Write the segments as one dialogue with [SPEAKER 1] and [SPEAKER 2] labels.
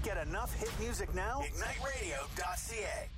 [SPEAKER 1] get enough hit music now? IgniteRadio.ca.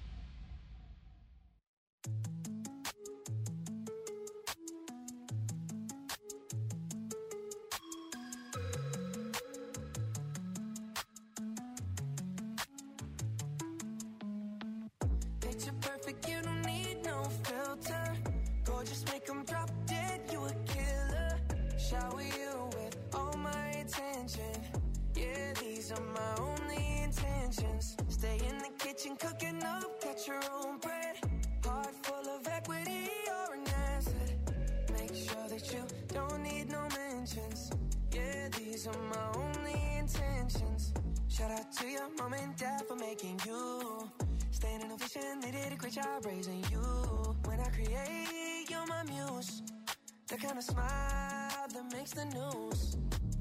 [SPEAKER 2] Picture perfect, you don't need no filter. Gorgeous, make them drop dead, you a killer. Shower you with all my attention. Yeah, these are my only intentions. Stay in the kitchen, cooking up, get your own bread. Heart full of equity, you're an asset. Make sure that you don't need no mentions. Yeah, these are my only intentions. Shout out to your mom and dad for making you. Staying in a vision, they did a great job raising you. When I create, you're my muse. The kind of smile that makes the news.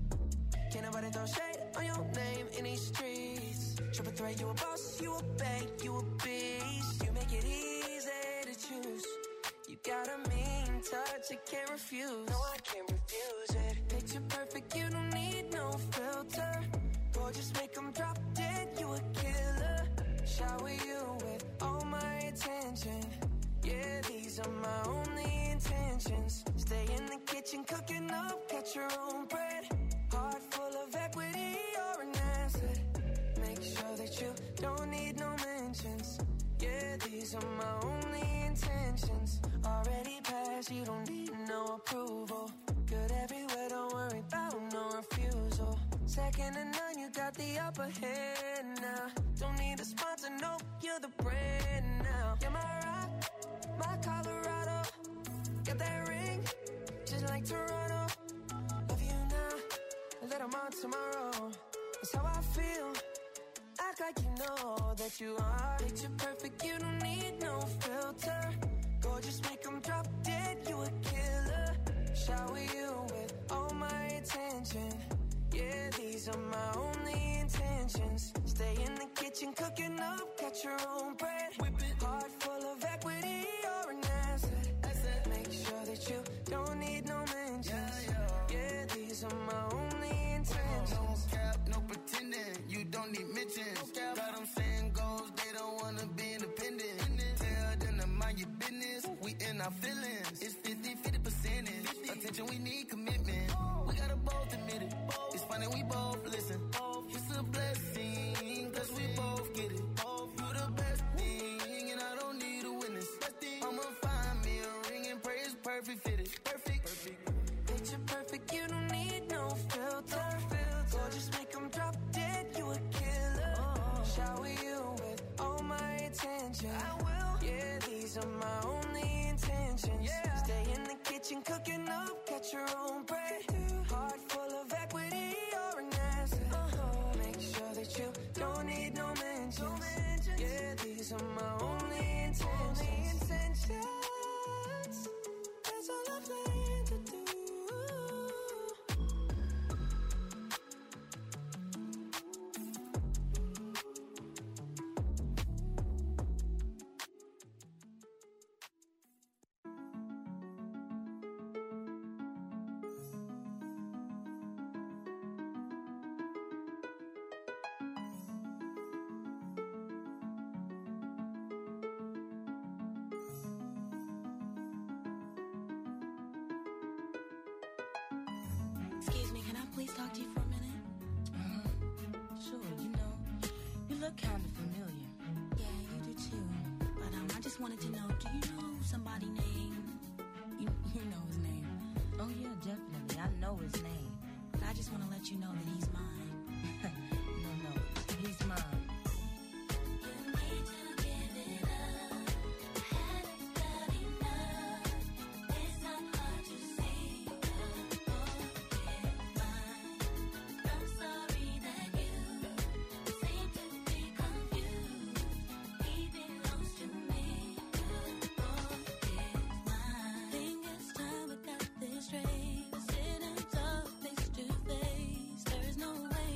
[SPEAKER 2] Can't nobody throw shade on your name in these streets. Triple threat, you a boss, you a bank, you a beast. You make it easy to choose. You got a mean touch, I can't refuse. No, I can't refuse it. Picture perfect, you don't need no filter. Gorgeous, make them drop dead, you a killer. Shower you with all my attention. Yeah, these are my only intentions. Stay in the kitchen, cooking up, get your own bread. Heart full of equity, you're an asset. Make sure that you don't need no mentions. Yeah, these are my only intentions. Already passed, you don't need no approval. Good everywhere, don't worry about no refusal. Second to none, you got the upper hand now. Don't need a sponsor, no, you're the brand now. You're my rock, my Colorado. Got that ring, just like Toronto. Love you now, and let 'em on tomorrow. That's how I feel. Act like you know that you are. Picture perfect, you don't need no filter. Gorgeous, make 'em drop dead, you a killer. Shower you with all my attention. Yeah, these are my only intentions. Stay in the kitchen, cooking up, get your own bread. Whip it. Heart full of equity, you're an asset. Make sure that you don't need no mentions. Yeah, these are my only intentions.
[SPEAKER 3] No cap, no pretending, you don't need mentions. Got them saying goals, they don't wanna be independent. Tell them to mind your business, we in our feelings. It's 50-50 percentage. Attention, we need commitment. We gotta both admit it. It's funny, we both listen. It's a blessing, cause we both get it. You the best thing, and I don't need a witness. I'ma find me a ring and pray it's perfect fitted. Perfect.
[SPEAKER 2] Picture perfect, you don't need no filter. Gorgeous, make 'em drop dead, you a killer. Shower you with all my attention. I will. Yeah, these are my only intentions. Stay in the kitchen, cooking up, get your own bread. Heart full of equity, you're an asset. Make sure that you don't need no mentions. Yeah, these are my only intentions. That's all I plan to do.
[SPEAKER 4] Excuse me, can I please talk to you for a minute?
[SPEAKER 5] Sure, you look kind of familiar.
[SPEAKER 4] Yeah, you do too. But I just wanted to know, do you know somebody named... You know his name.
[SPEAKER 5] Oh yeah, definitely. I know his name.
[SPEAKER 4] But I just want to let you know that he's mine.
[SPEAKER 5] No, he's mine.
[SPEAKER 4] Straight, sitting up face to face. There's no way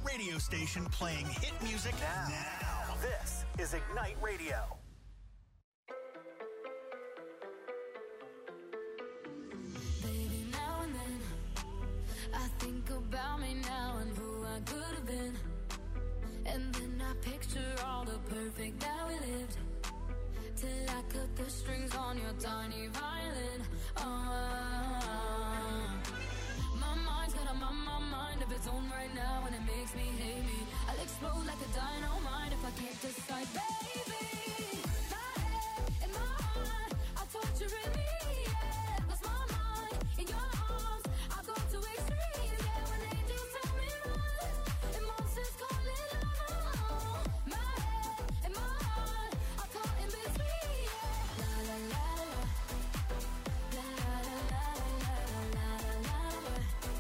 [SPEAKER 1] radio station playing hit music now. This is Ignite Radio.
[SPEAKER 6] Baby, now and then I think about me now and who I could have been. And then I picture all the perfect that we lived, till I cut the strings on your tiny violin. My mind's got a mind of its own right now, and it makes me hate me. I'll explode like a dynamite if I can't decide, baby. My head and my heart are torturing me. Yeah, lost my mind in your arms. I go to extremes. Yeah, when angels tell me run, and monsters call it love. My head and my heart are caught in between. Yeah, la la la la, la la la la la la la la.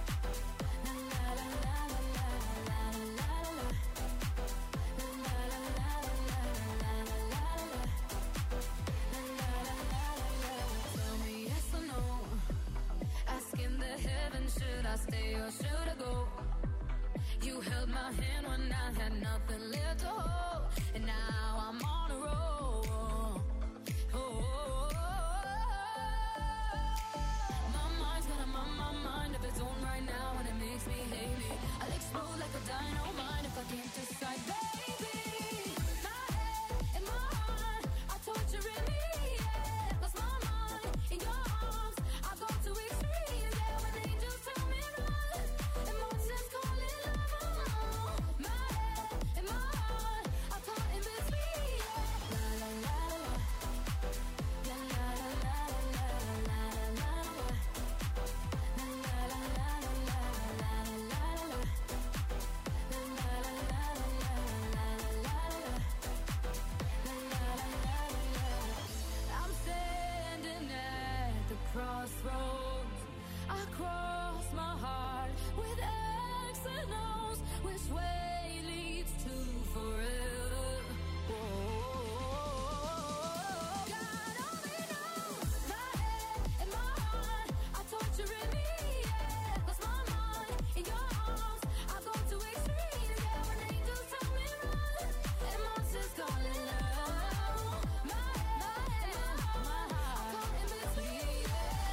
[SPEAKER 6] Should I stay or should I go? You held my hand when I had nothing left to hold, and now I'm on a roll. My mind's got a mind of its own right now, and it makes me hate me. I'll explode like a dynamite if I can't decide, baby. My head and my heart are torturing me. Yeah, lost my mind in your arms. I go to extremes. Yeah, when angels tell me run, and monsters call it love. My head and my heart are caught in between. Yeah, la la la la, la la la la la la la la. I'm standing at the crossroads. I cross my heart with X and O's. Which way leads to forever? God only knows. My head and my heart are torturing me. Yeah, lost my mind in your arms. I go to extremes. Yeah, when angels tell me run, and monsters call it love. My head and my heart are caught in between.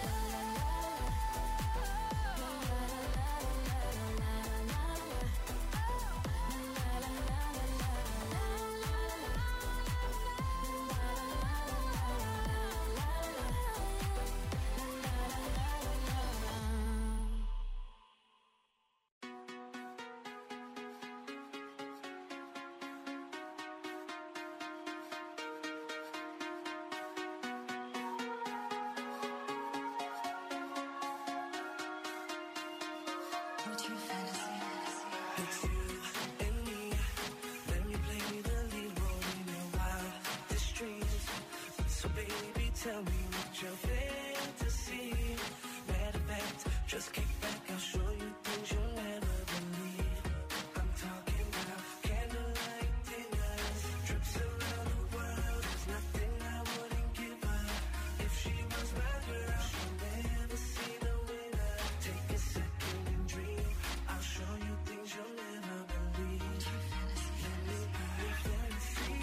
[SPEAKER 6] What's your fantasy?
[SPEAKER 3] It's you and me. Let me play the lead role in your wildest dreams. So baby, tell me what your fantasy. Matter of fact, just kick back, I'll show you things you'll never believe. I'm talking about candlelight dinners, trips around the world. There's nothing I wouldn't give her. If she was my girl, she'll never see the winner. Take a second and dream. I'll show you things you'll never believe. Let me be your fantasy.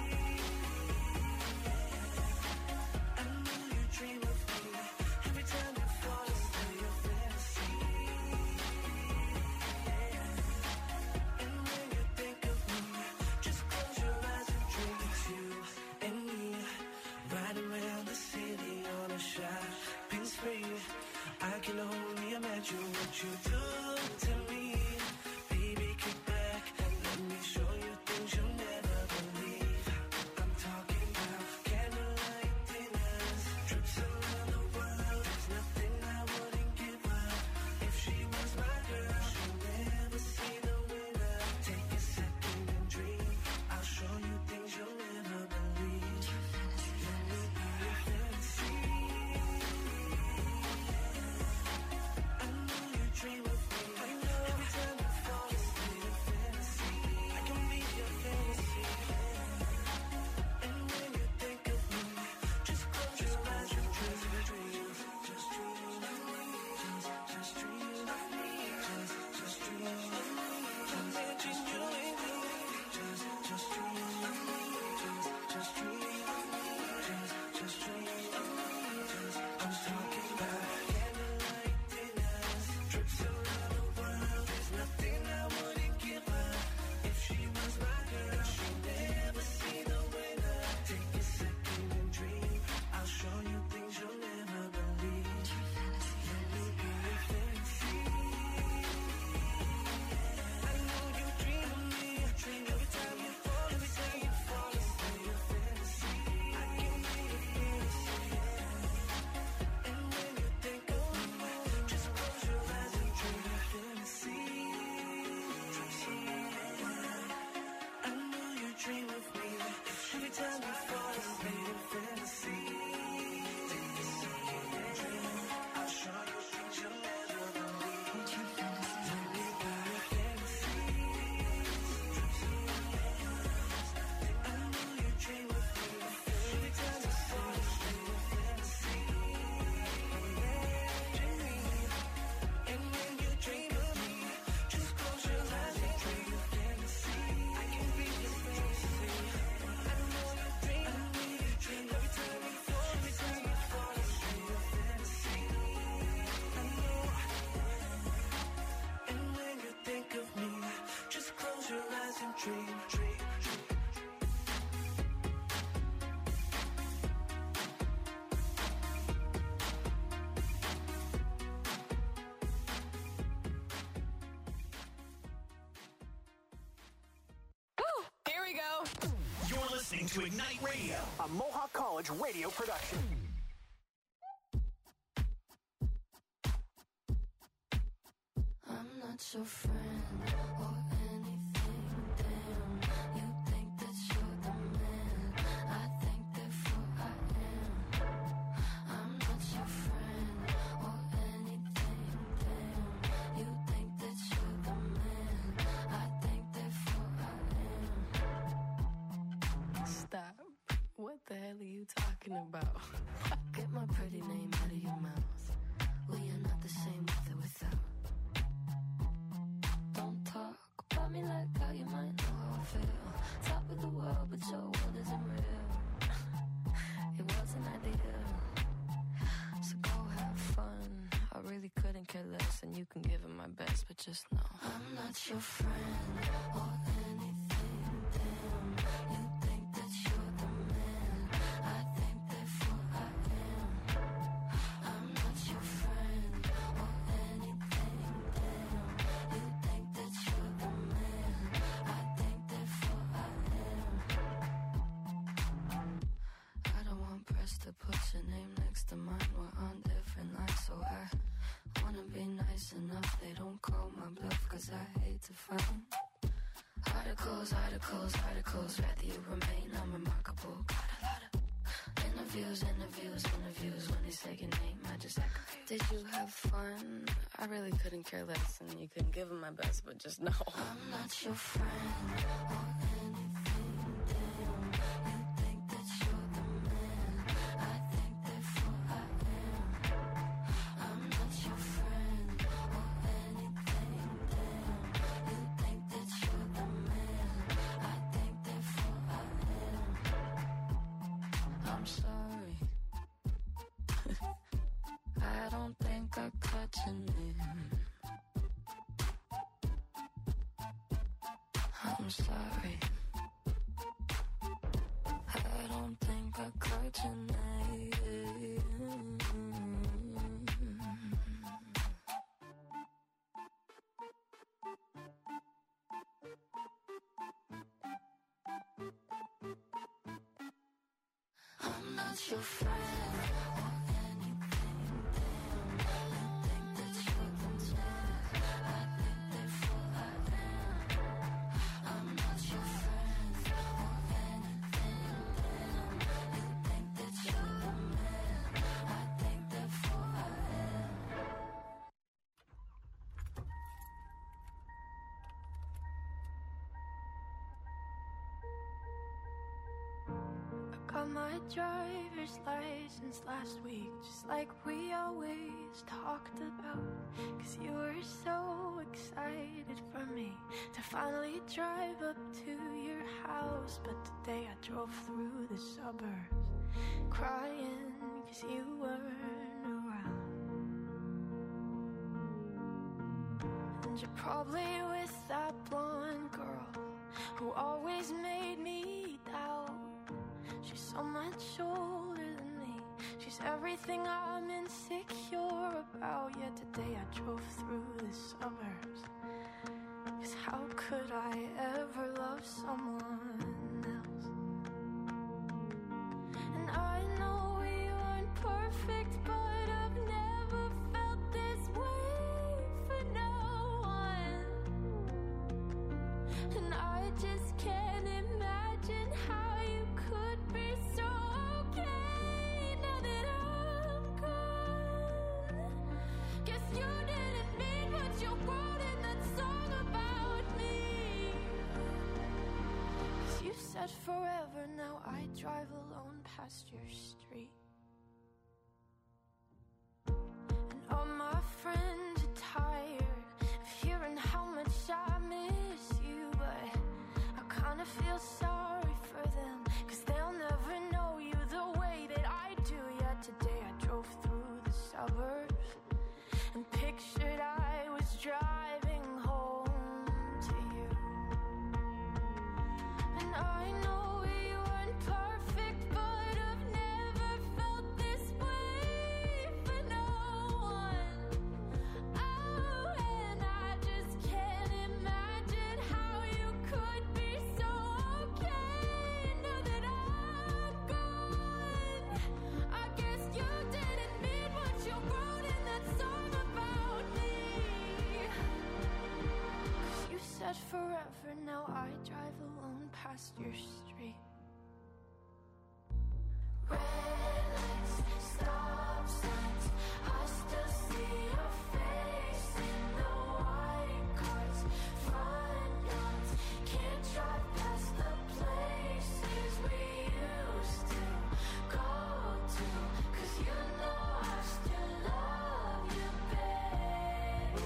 [SPEAKER 3] I know you dream of me. Every time you fall asleep, your fantasy. And when you think of me, just close your eyes and dream. It's you and me, riding around the city on a shopping spree. I can only imagine what you do to me. Baby, kick back and let me show you things you'll never believe. I'm talking about candlelight dinners, trips around the world. There's nothing I wouldn't give her. If she was my girl, she'll never see the winner. Take a second and dream. I'll show you things you'll never believe. Let me be your fantasy. I know you dream of me.
[SPEAKER 7] Here we go.
[SPEAKER 1] You're listening to Ignite Radio, a Mohawk College radio production.
[SPEAKER 2] I'm not your friend or anything, damn. You think that you're the man, I think therefore I am. I'm not your friend or anything, damn. You think that you're the man, I think therefore I am.
[SPEAKER 8] Stop. What the hell are you talking about?
[SPEAKER 2] Get my pretty name out of your mouth. We are not the same with or without. Don't talk about me like how you might know how I feel. Top of the world, but your world isn't real. It wasn't ideal. So go have fun. I really couldn't care less, and you can give it my best, but just know I'm not your friend or anything, damn. You think that you're the man, I think therefore I am. I'm not your friend or anything, damn. You think that you're the man, I think therefore I am. I don't want press to put your name next to mine. We're on different lines, so I wanna be nice enough. They don't call my bluff, cause I hate to find articles, rather you remain unremarkable. Got a lot of interviews. When they say your name, I just echo. Did you have fun? I really couldn't care less, and you couldn't give them my best, but just know I'm not your friend or anything, damn. You think that you're the man, I think therefore I am. I'm not your friend or anything, damn. You think that you're the man, I think therefore I am. I'm sorry. I don't think I caught your name. I'm sorry. I don't think I caught your name. I'm not your friend or anything, damn. You think that you're the man, I think therefore I am. I'm not your friend or anything, damn. You think that you're the man, I think therefore I am.
[SPEAKER 9] Got my driver's license last week, just like we always talked about. Cause you were so excited for me to finally drive up to your house. But today I drove through the suburbs crying cause you weren't around. And you're probably with that blonde girl who always made me doubt. She's so much older than me. She's everything I'm insecure about. Yet today I drove through the suburbs. Cause how could I ever love someone else? And I know we aren't perfect, but I've never felt this way for no one. And I just can't imagine how you could be so okay now that I'm gone. Guess you didn't mean what you wrote in that song about me. Cause you said forever, now I drive alone past your street. And all my friends are tired of hearing how much I miss you, but I kinda feel sorry for them, cause they'll never know you the way that I do. Yet today I drove through the suburbs and pictured I was driving home to you. past your street. Red lights, stop signs, I still see your face in the white cars, front yards. Can't drive past the places we used to go to, 'cause you know I still love you, babe.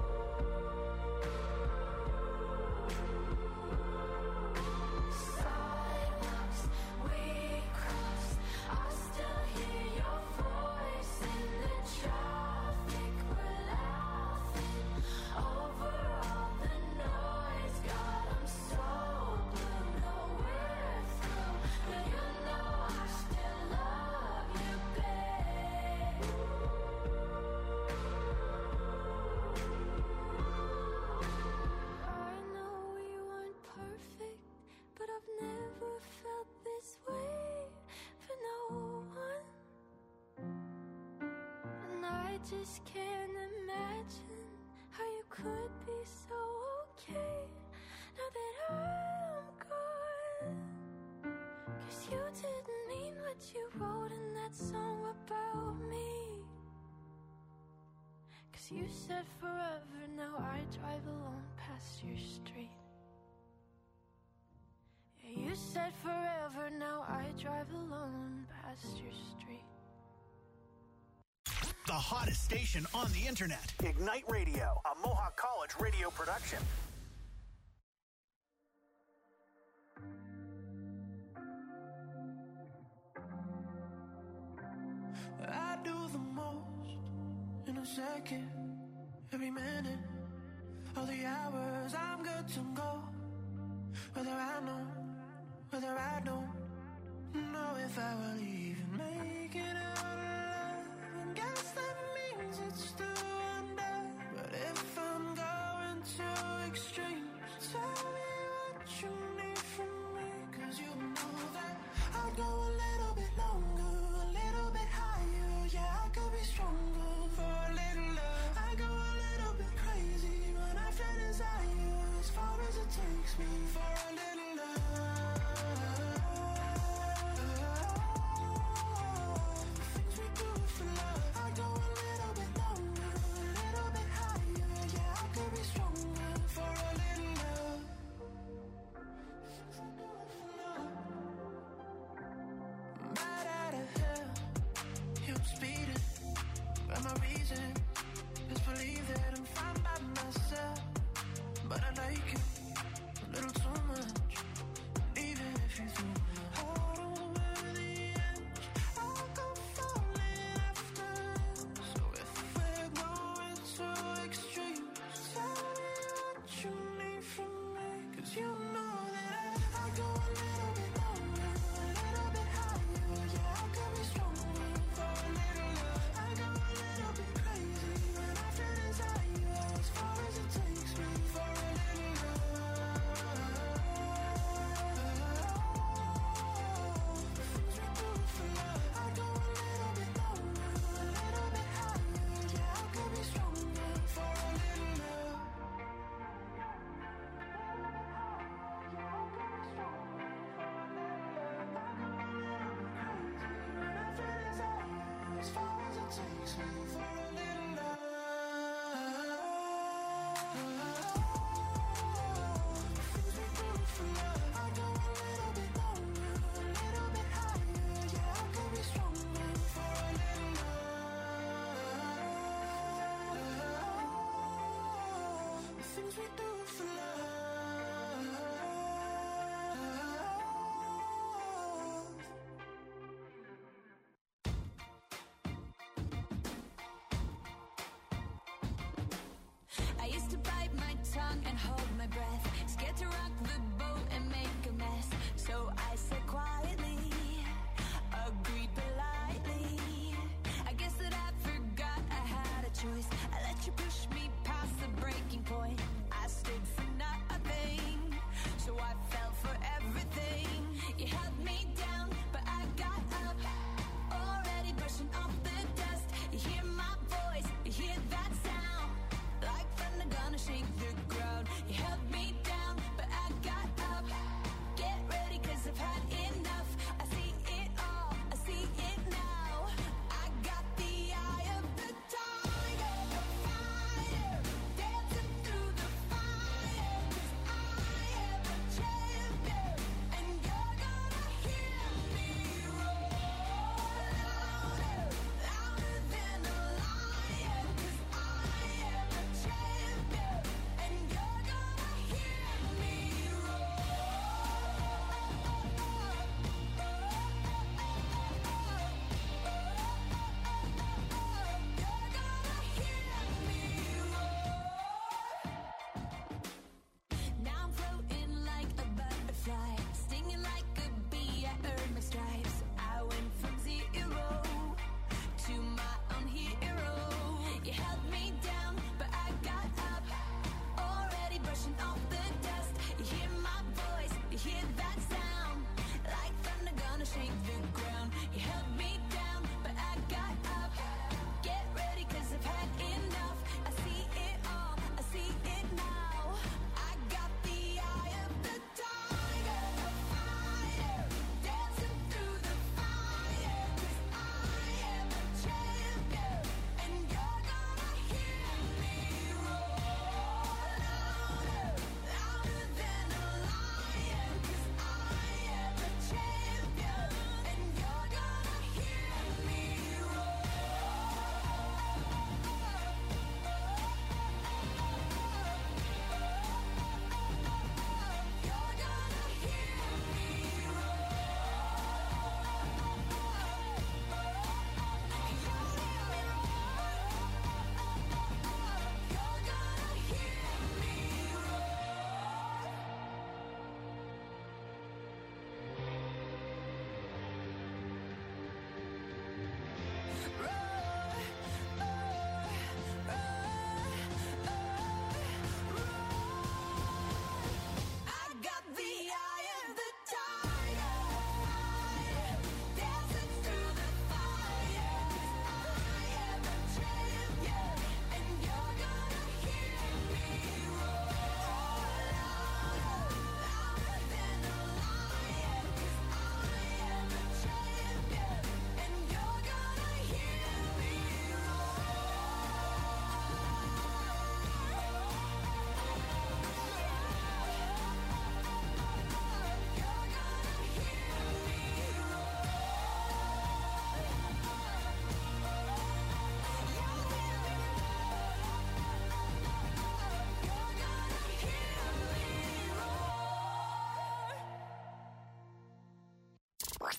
[SPEAKER 9] Sidewalks we crossed, I still hear your voice in the traffic. We're laughing over all the noise. God, I'm so blue, no we're through, but you know I still love you, babe. I know we weren't perfect, but I've never felt this way for no one. And I just can't imagine how you could be so okay now that I'm gone. 'Cause you didn't mean what you wrote in that song about me. 'Cause you said forever, now I drive alone past your street. Yeah, you said forever, now I drive alone past your street.
[SPEAKER 1] The hottest station on the internet. Ignite Radio, a Mohawk College radio production.
[SPEAKER 3] I do the most in a second, every minute, all the hours. I'm good to go, whether I know, whether I don't know if I will even make it out alive. And guess that means it's still under. But if I'm going to extremes, tell me what you need from me, 'cause you know that I'll go a little bit longer, a little bit higher. Yeah, I could be stronger for a little love. I go a little bit crazy when I feel desire, as far as it takes me for a little love. Things we do for love. I go a little bit longer, a little bit higher. Yeah, I could be stronger for a little love. Things we do for love. Right out of hell, I'm speeding, but my reason is believe that I'm fine by myself. But I like you a little too much, and even if you threw my heart over the edge, I'll go falling after. So if we're going to extremes, tell me what you need from me, 'cause you know that I go a little bit longer, a little bit higher. Yeah, I could be stronger for a little love. I go a little bit crazy when I feel desire, as far as it takes me for a little love. Things we do for love. I go a little bit longer, a little bit higher. Yeah, I could be stronger for a little love. As far as it takes me for a little love. Things we do for love. I go a little bit longer, a little bit higher. Yeah, I could be stronger for a little love. The things we do for love.
[SPEAKER 6] I used to bite my tongue and hold my breath, scared to rock the boat and make a mess. So I said quietly, agreed politely. I guess that I forgot I had a choice. I let you push me past the breaking point. I stood for nothing, so I fell for everything. You held me down, but I got up, already brushing off the dust. You hear my voice, you hear that sound, like thunder gonna shake the ground. You held me down, but I got up,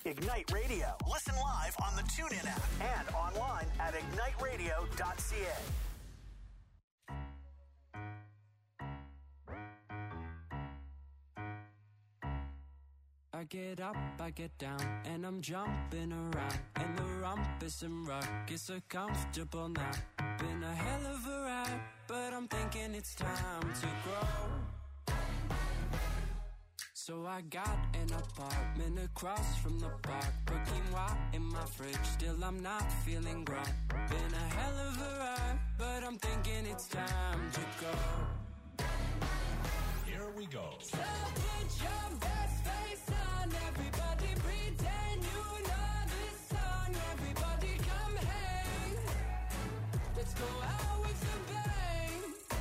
[SPEAKER 1] Ignite Radio. Listen live on the TuneIn app and online at igniteradio.ca.
[SPEAKER 10] I get up, I get down, and I'm jumping around. And the rumpus and ruckus are comfortable now. Been a hell of a ride, but I'm thinking it's time to grow. So I got an apartment across from the park. Put quinoa in my fridge, still I'm not feeling grown. Been a hell of a ride, but I'm thinking it's time to go.
[SPEAKER 11] Here we go.
[SPEAKER 10] So put your best face on, everybody pretend you know this song. Everybody come hang, let's go out with a bang.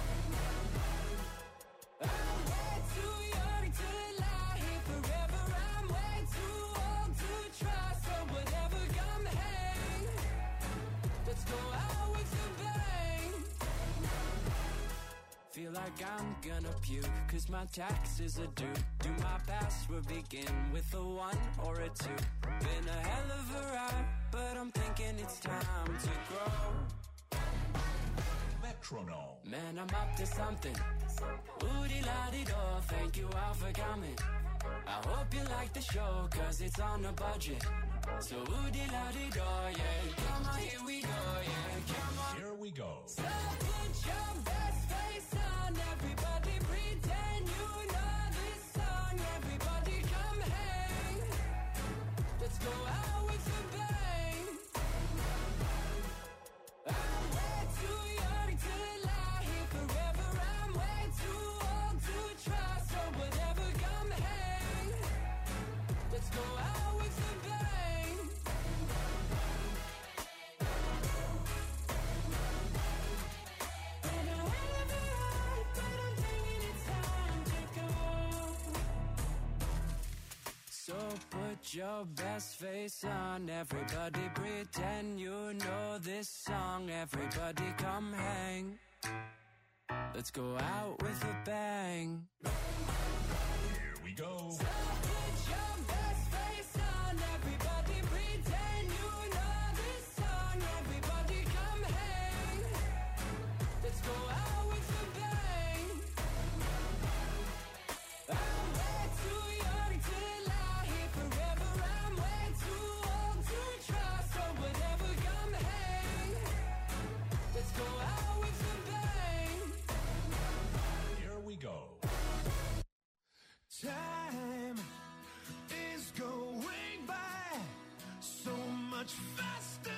[SPEAKER 10] I'm way too young to lie here forever. I'm way too old to try, so whatever, come hang, let's go out with a bang. Feel like I'm gonna puke, cause my taxes are due. Do my password begin with a 1 or a 2? Been a hell of a ride, but I'm thinking it's time to grow.
[SPEAKER 11] Metronome.
[SPEAKER 10] Man, I'm up to something. Oodie-la-dee-do, thank you all for coming. I hope you like the show, cause it's on a budget. So oodie-la-dee-do, yeah. Come on, here we go, yeah. Come on.
[SPEAKER 11] Here we go.
[SPEAKER 10] So put your best face on, everybody pretend you know this song. Everybody come hang, let's go out with a bang. I'm way too young to lie here forever. I'm way too old to try, so whatever, come hang, let's go out with a bang. So put your best face on, everybody pretend you know this song. Everybody come hang, let's go out with a bang.
[SPEAKER 11] Here we go.
[SPEAKER 10] So put your best face on, everybody pretend you know this song. Everybody come hang, let's go out with a bang. I'm way too young to lie here forever. I'm way too old to try, so whatever, come hang, let's go out with a bang.
[SPEAKER 11] Here we go.
[SPEAKER 12] Time is going by so much faster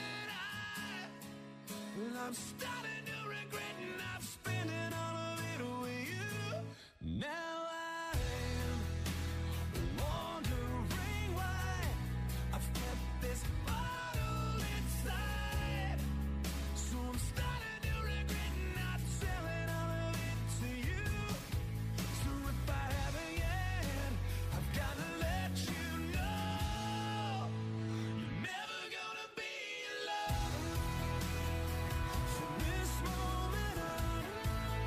[SPEAKER 12] than I'm starting to regret not spending all of it with you. Now I'm wondering why I've kept this bottle inside. So I'm starting to regret not selling all of it to you. So if I haven't yet, I've gotta let you know you're never gonna be alone. From this moment on,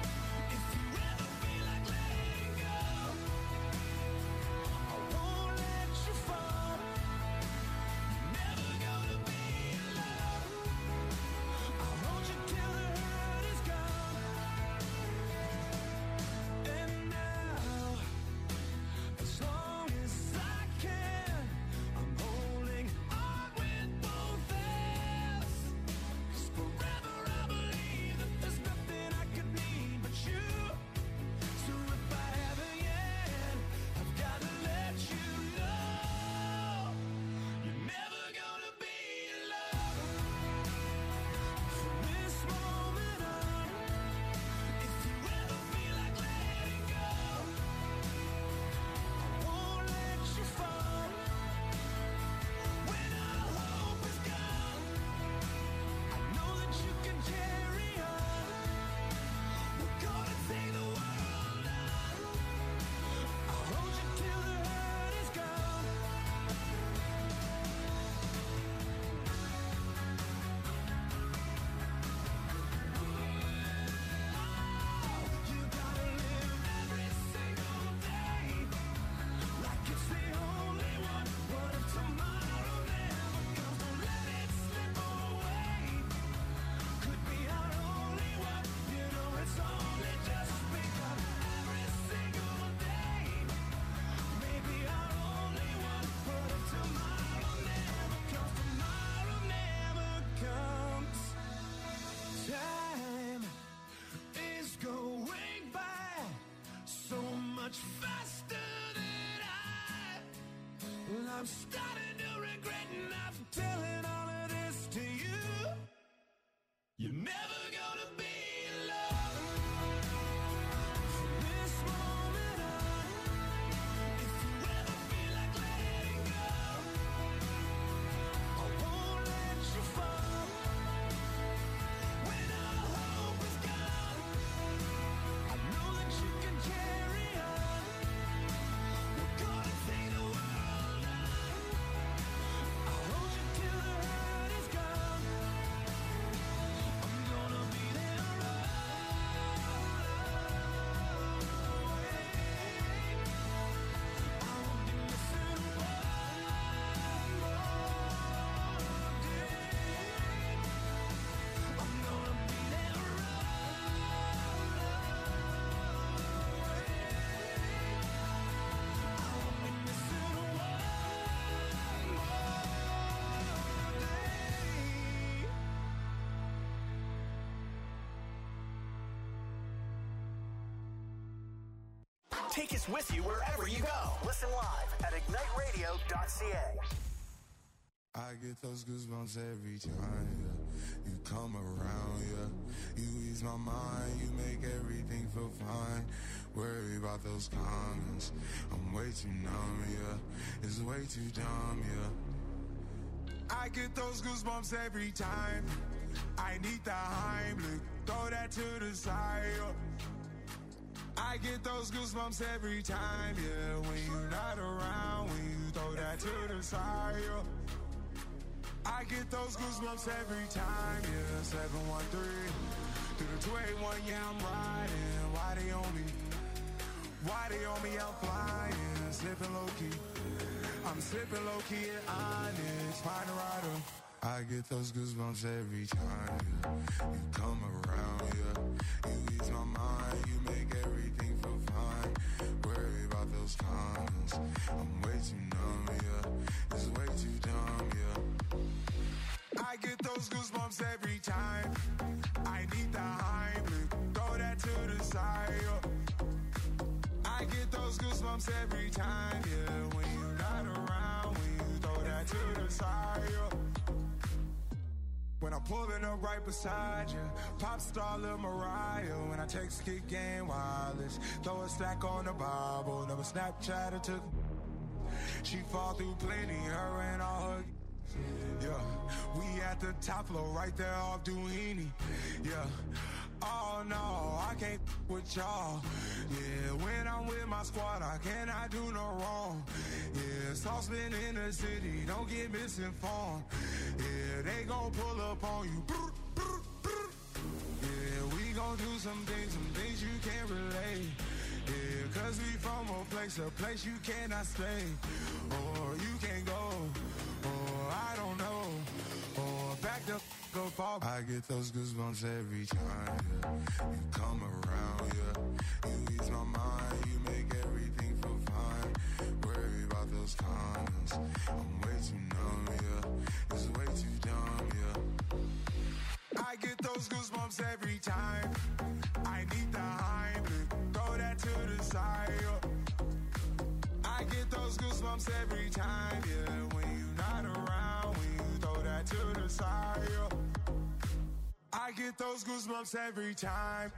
[SPEAKER 12] I'm starting to regret not telling all of this to you. You're never gonna be alone from this moment on. If you ever feel like letting go, I won't let you fall. When all hope is gone, I know that you can carry on. We're gonna take the world on. I'll hold you till the hurt is gone. I'm gonna be there I won't be missing one more day. I'm gonna be there
[SPEAKER 1] Take us with you wherever you go. Listen live at igniteradio.ca.
[SPEAKER 3] I get those goosebumps every time, yeah. You come around, yeah. You ease my mind, you make everything feel fine. Worry about those comments, I'm way too numb, yeah. It's way too dumb, yeah. I get those goosebumps every time. I need the Heimlich, throw that to the side, yeah. I get those goosebumps every time, yeah. When you're not around, when you throw that to the side, yeah. I get those goosebumps every time, yeah. 713 through the 281, yeah, I'm riding. Why they on me? Why they on me? I'm flying, slipping low key. I'm slipping low key at Onyx, find a rider. I get those goosebumps every time, yeah. You come around, yeah. You ease my mind, you make everything feel fine. Worry about those comments, I'm way too numb, yeah. It's way too dumb, yeah. I get those goosebumps every time. I need the Heimlich, throw that to the side, yeah. I get those goosebumps every time, yeah. When you're not around, when you throw that to the side, yeah. When I'm pulling up right beside you, pop star Lil Mariah. When I text Kick Game Wireless, throw a stack on the Bible. Never Snapchat or took. She fall through plenty, her and all her. Yeah, we at the top floor, right there off Duini. Yeah. Oh no, I can't with y'all. Yeah, when I'm with my squad, I cannot do no wrong. Yeah, saucepan in the city, don't get misinformed. Yeah, they gon' pull up on you. Yeah, we gon' do some things you can't relate. Yeah, cause we from a place you cannot stay. Or you can't go, or I don't know. Or back the go fall. I get those goosebumps every time, yeah. You come around, yeah. You ease my mind, you make everything feel fine. Worry about those comments, I'm way too numb, yeah. It's way too dumb, yeah. I get those goosebumps every time. I need the Heimlich, throw that to the side, yeah. I get those goosebumps every time, yeah. When you're not around, when you throw that to the side, yeah. I get those goosebumps every time.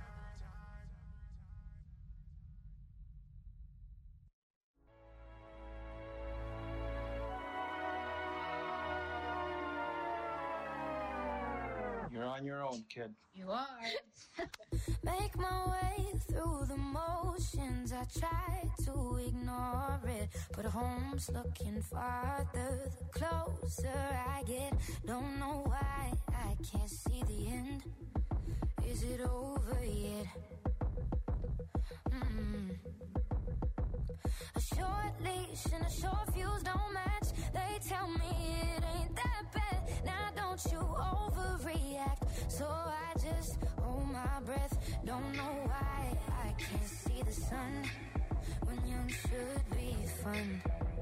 [SPEAKER 13] You're on your own, kid.
[SPEAKER 9] You are. Make my way through the motions. I try to ignore it, but home's looking farther the closer I get. Don't know why I can't see the end. Is it over yet? A short leash and a short fuse don't match. They tell me it ain't that bad. Now don't you overreact. So I just hold my breath. Don't know why I can't see the sun when young should be fun.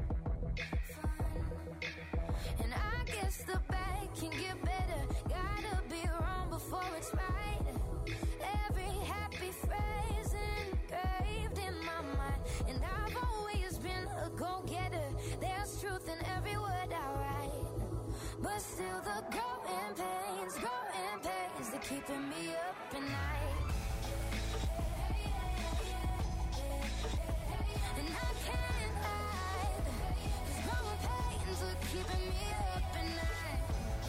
[SPEAKER 9] And I guess the bad can get better. Gotta be wrong before it's right. Every happy phrase engraved in my mind. And I've always been a go-getter. There's truth in every But still the growing pains, they're keeping me up at night. And I can't hide, 'cause growing pains are keeping me up at night.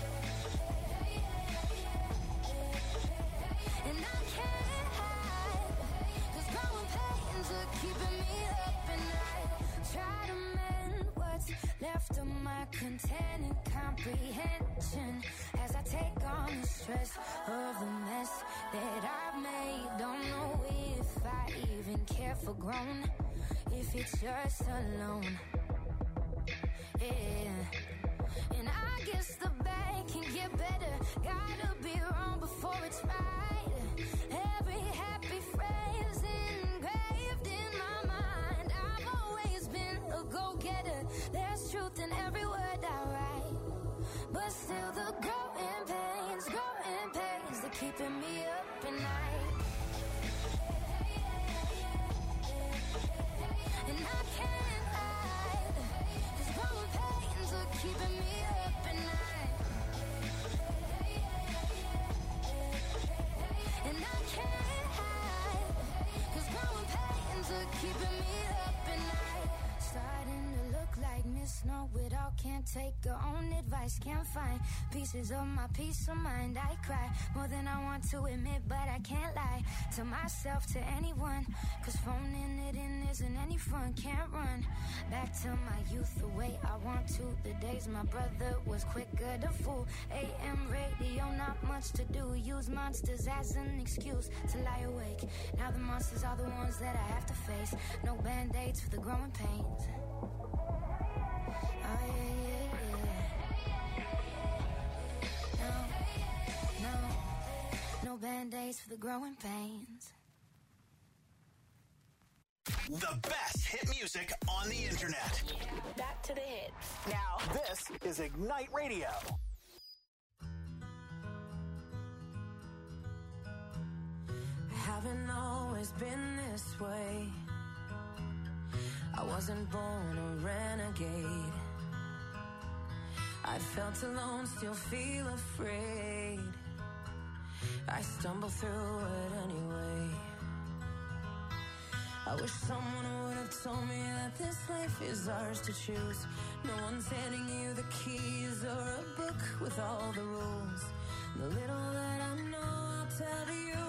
[SPEAKER 9] And I can't hide, 'cause growing pains are keeping me up at night. Try to mend what's left of my containing comprehension as I take on the stress of the mess that I've made. Don't know if I even care for grown, if it's just alone. Yeah. And I guess the bad can get better. Gotta be wrong before it's right. Every happy phrase engraved in my mind. I've always been a go-getter. There's truth in every word I write. But still the growing pains, they're keeping me up at night. And I can't hide, 'cause growing pains are keeping me up at night. And I can't hide, 'cause growing pains are keeping me up at night. Starting to look like Miss Know-It-all, can't take her own advice, can't find pieces of my peace of mind. I cry more than I want to admit, but I can't lie to myself, to anyone, 'cause phoning it in isn't any fun. Can't run back to my youth the way I want to. The days my brother was quicker to fool. AM radio, not much to do. Use monsters as an excuse to lie awake. Now the monsters are the ones that I have to face. No band-aids for the growing pains. Oh yeah, yeah. No band-aids for the growing pains.
[SPEAKER 1] The best hit music on the internet.
[SPEAKER 8] Back to the hits.
[SPEAKER 1] Now, this is Ignite Radio.
[SPEAKER 13] I haven't always been this way. I wasn't born a renegade. I felt alone, still feel afraid. I stumble through it anyway. I wish someone would have told me that this life is ours to choose. No one's handing you the keys or a book with all the rules. The little that I know, I'll tell you.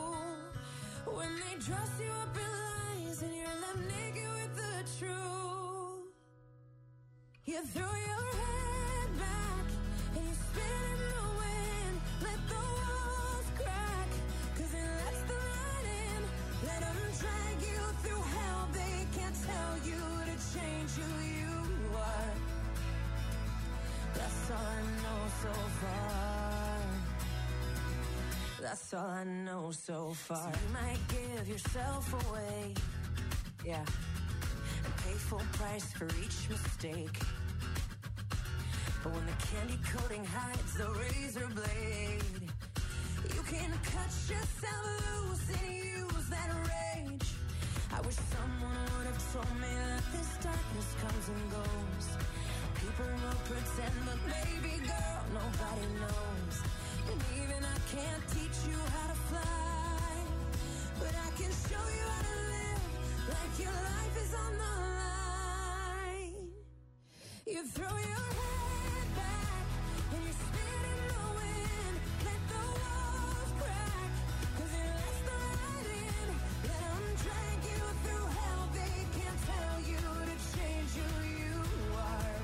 [SPEAKER 13] When they dress you up in lies and you're left naked with the truth, you throw your head back and you spin in the wind. Let the walls crack, 'cause it lets the light in. Let them drag you through hell. They can't tell you to change who you are. That's all I know so far. That's all I know so far. So you might give yourself away, yeah, and pay full price for each mistake. But when the candy coating hides the razor blade, you can cut yourself loose and use that rage. I wish someone would have told me that this darkness comes and goes. People will pretend, but baby girl, nobody knows. And even I can't teach you how to fly, but I can show you how to live like your life is on the line. You throw your head back and you spin in the wind. Let the walls crack, 'cause it lets the light in. Let them drag you through hell. They can't tell you to change who you are.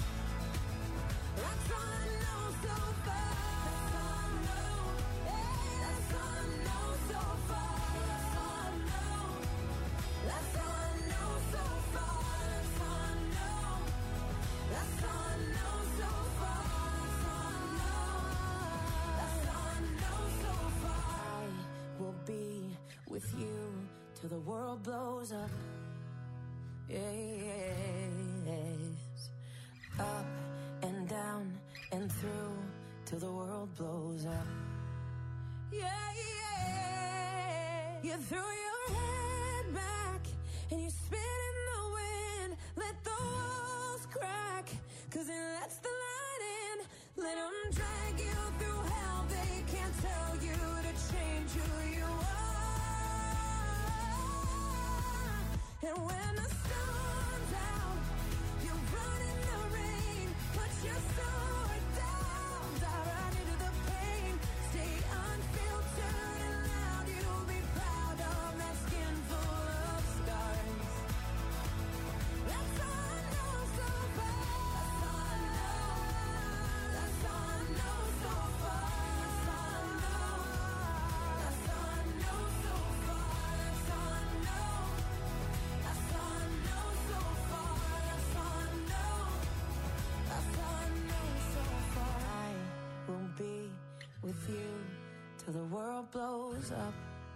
[SPEAKER 13] That's all I know so far. That's all I know. That's all I know so far. That's all I know. That's all I know so far. That's all I know. That's all I know so far. That's all I know. That's all I know so far. I will be with you till the world blows up. Yes. Up and down and through till the world blows up. Yeah, yeah. You throw your head back and you spin in the wind. Let the walls crack, 'cause it lets the light in. Let them drag you through hell. They can't tell you to change who you are. And when the sun's out, you run in the rain. Put your sword down, dive right into the pain. Stay unfiltered and loud. You'll be proud of that skin full of scars. That's all I know so far. That's all I know so far. That's all I know. That's all I know so far. That's all I know. That's all I know so far. That's all I know. That's all I know so far. I will be with you till the world blows up.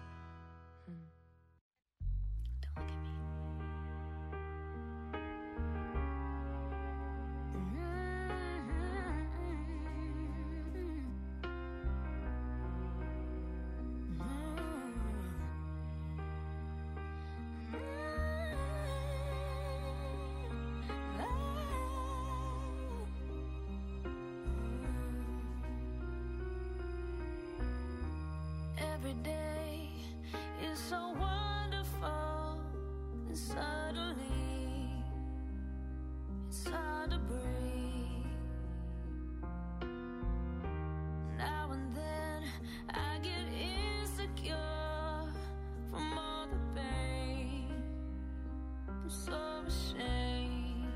[SPEAKER 13] Every day is so wonderful, and suddenly it's hard to breathe. Now and then I get insecure from all the pain. I'm so ashamed.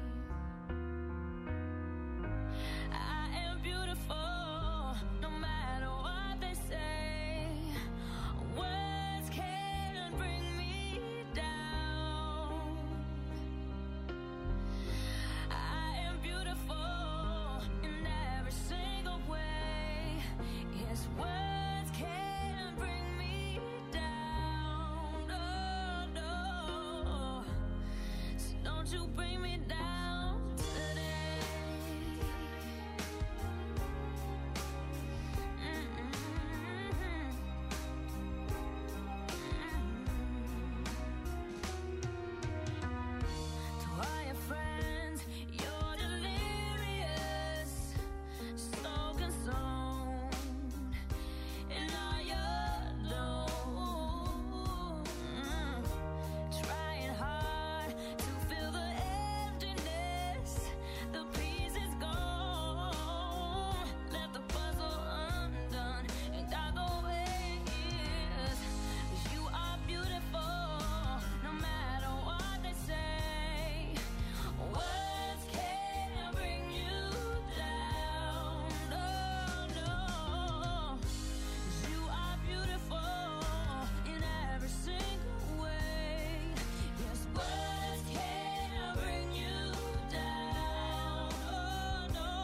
[SPEAKER 13] I am beautiful, no matter what they say. Words can't bring me down. I am beautiful in every single way. Yes, words can't bring me down. No, no. So don't you bring me down today. To all your friends, you're delirious, so consumed in all your doom. Trying hard to fill the emptiness, the peace is gone. Left the puzzle undone and got the way it is. 'Cause you are beautiful, no matter what they say. Words can't bring you down. No, no. 'Cause you are beautiful in every single way. Yes, words can't bring you down. Oh, no.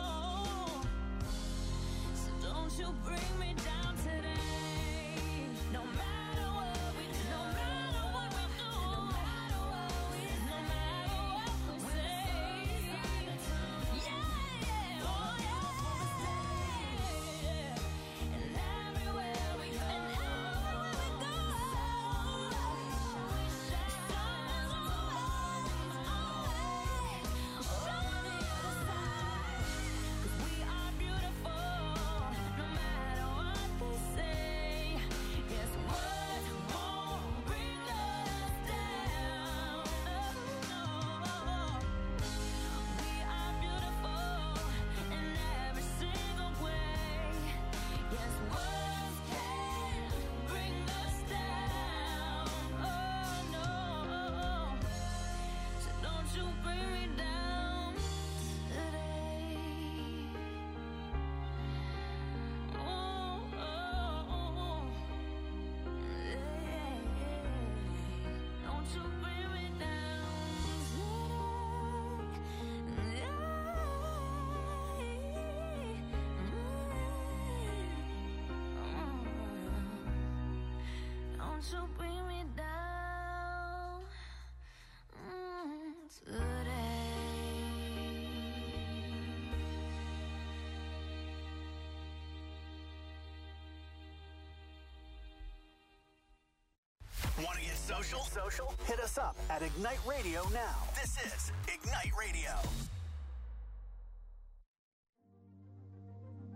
[SPEAKER 13] So don't you bring me down today. No matter what we do, no matter what we do, no matter what we say. Yeah, oh yeah. And everywhere we go, we are beautiful, no matter what they say. Yes, words won't bring us down. No, we are beautiful in every single way. Yes, words can't bring us down. Oh no, so don't you bring me down today. Don't you bring me down Don't you bring me down today.
[SPEAKER 1] Want to get social? Hit us up at Ignite Radio now. This is Ignite Radio.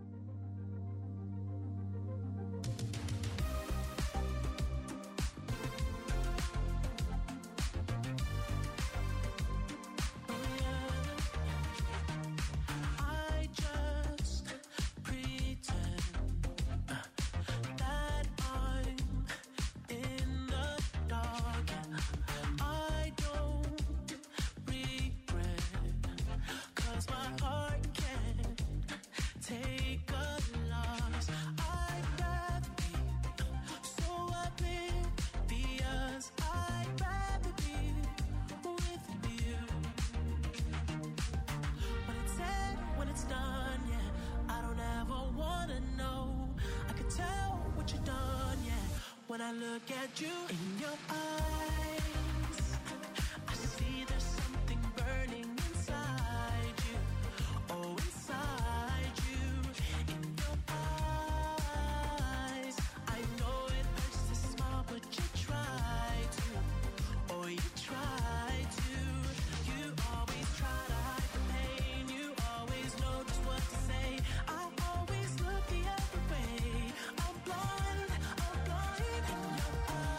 [SPEAKER 12] look at you in your eyes, I see there's something burning inside you. Oh, inside you, in your eyes. I know it hurts to smile, but you try to. Oh, you try to. You always try to hide the pain. You always know just what to say. I always look the other way. I'm blind in your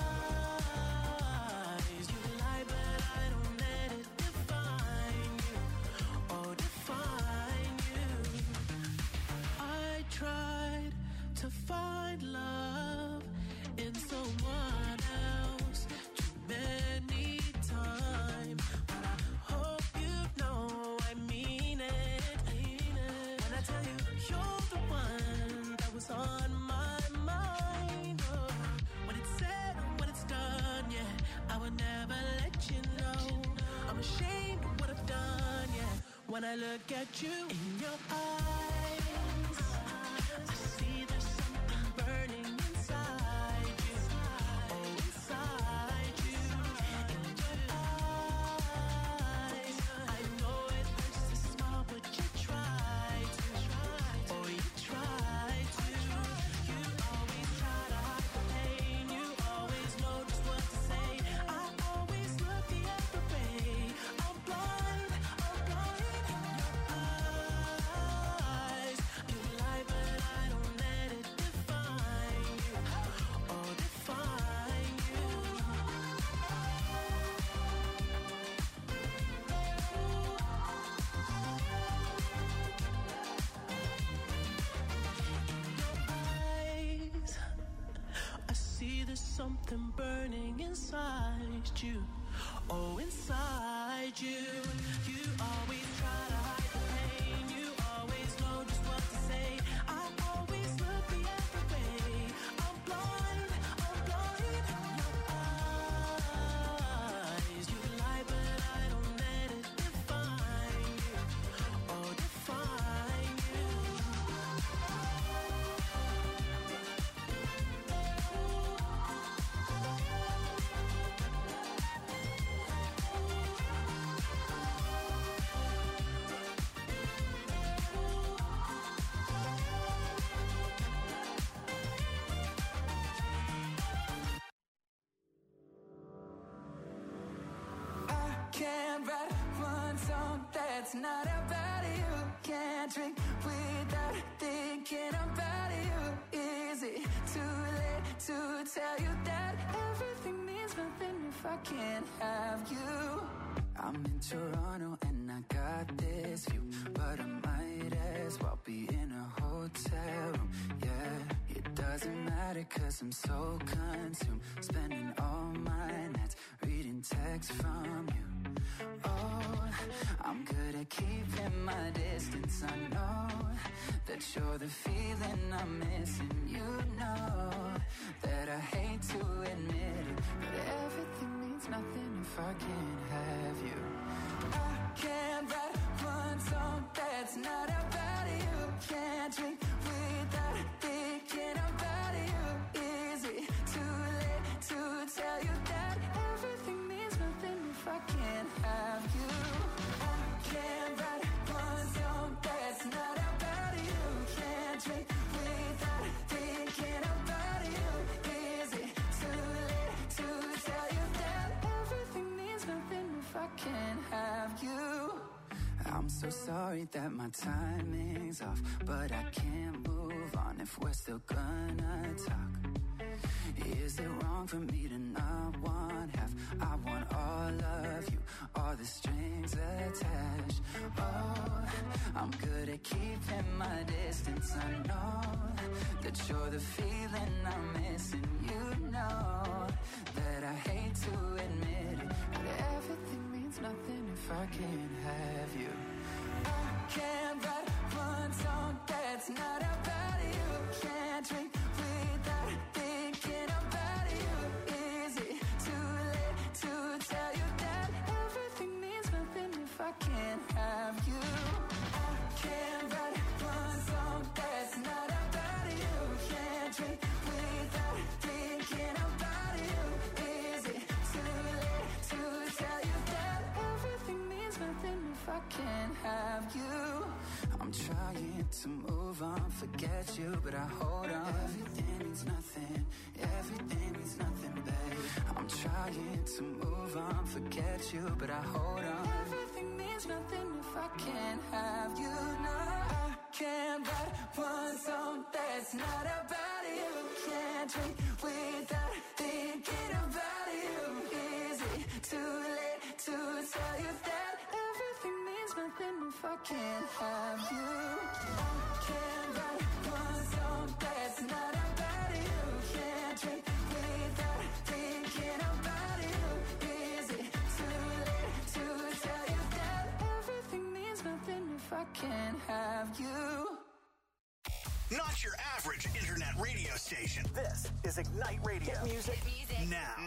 [SPEAKER 12] eyes. You lie, but I don't let it define you. Oh, define you. I tried to find love in someone else too many times, but I hope you know I mean it. When I tell you you're the one that was on my mind. Oh, when it's said and when it's done, yeah, I would never let you know. I'm ashamed of what I've done, yeah. When I look at you in your eyes, I see there's something burning inside you. Oh, inside you, in your eyes. I know it hurts to smile, but you try to. Oh, you try to. You always try to hide the pain. You always know just what to say. I always look the other way. I'm blind in your eyes. You lie, but I don't let it define you. Oh, define you. Eyes, I see there's something burning inside you. Oh, inside you. You always try to hide the pain. You always know just what to say. I always look the other way. I'm blind in your eyes. You lie, but I don't let it define you. Oh, define you.
[SPEAKER 2] I can't write one song that's not about you. Can't drink without thinking about you. Is it too late to tell you that everything means nothing if I can't have you? I'm in Toronto and I got this view, but I might as well be in a hotel room. Yeah, it doesn't matter 'cause I'm so consumed, spending all my nights reading texts from you. Oh, I'm good at keeping my distance. I know that you're the feeling I'm missing. You know that I hate to admit it, but everything means nothing if I can't have you. I can't write one song that's not about you. Can't drink without thinking about you. Is it too late to tell you that everything means nothing if I can't have you? I can't write one song that's not about you. Can't drink without thinking about you. Is it too late to tell you that everything means nothing if I can't have you? I'm so sorry that my timing's off, but I can't move on if we're still gonna talk. Is it wrong for me to not want half? I want all of you, all the strings attached. Oh, I'm good at keeping my distance. I know that you're the feeling I'm missing. You know that I hate to admit it, but everything means nothing if I can't have you. I can't write one song that's not about you. Can't drink without thinking about you. Is it too late to tell you that everything means nothing if I can't have you? I can't write one song that's not about you. Can't drink without thinking about can't have you. I'm trying to move on, forget you, but I hold on. Everything means nothing, everything means nothing, babe. I'm trying to move on, forget you, but I hold on. Everything means nothing if I can't have you. No, I can't write one song that's not about you. Can't drink without thinking about you. Is it too late to tell you that everything means nothing if I can't have you? I can't write one song that's not about you. Can't drink without thinking about you. Is it too late to tell you that everything means nothing if I can't have you?
[SPEAKER 1] Not your average internet radio station. This is Ignite Radio. Hit music. Now.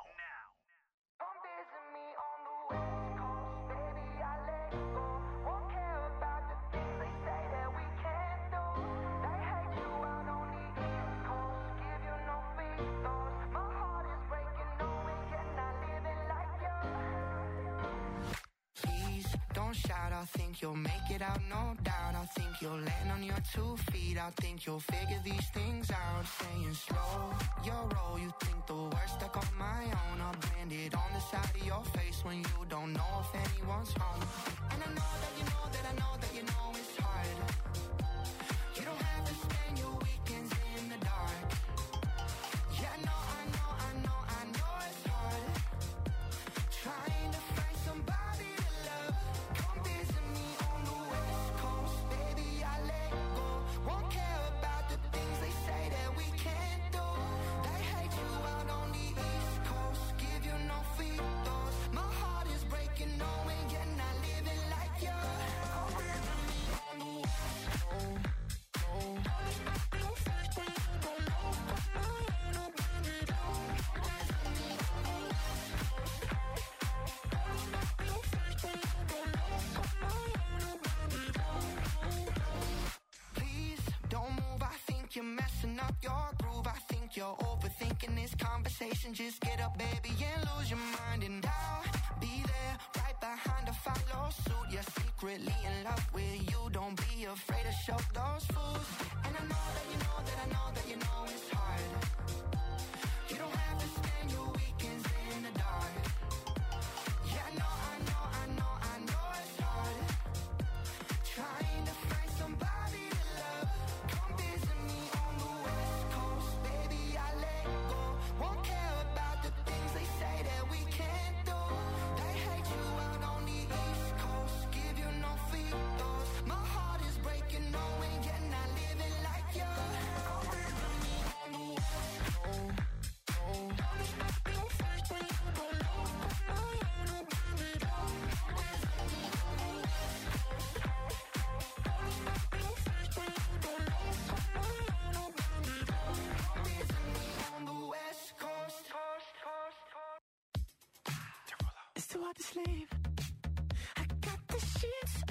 [SPEAKER 3] Shout, I think you'll make it out, no doubt. I think you'll land on your 2 feet. I think you'll figure these things out. Saying slow, your roll. You think the worst stuck on my own. I'll brand it on the side of your face when you don't know if anyone's home. And I know that you know that I know that you know it's hard. You don't have to spend your weekends in the dark. Yeah, I know it's hard. Trying to find somebody to love. Come visit me on the West Coast, baby, I let go. Won't care about the things they say that we can't do. They hate you out on the East Coast, give you no feeders. My heart is breaking, knowing you're not living like you. Come visit me on the West Coast. You're messing up your groove. I think you're overthinking this conversation. Just get up, baby, and lose your mind. And I'll be there right behind to follow suit. You're secretly in love with you. Don't be afraid to show those fools. And I know that you know that I know that you know it's hard. You don't have to spend your weekends in the dark. Yeah, I know it's hard. Trying to find somebody to love. Come visit me on the West Coast, baby, I let go. Won't care about the things they say that we can't do. They hate you out on the East Coast, give you no feeders. My heart is breaking, knowing you're not living like you. Come visit me on the West Coast.
[SPEAKER 2] It's too hard to sleep. I got the sheets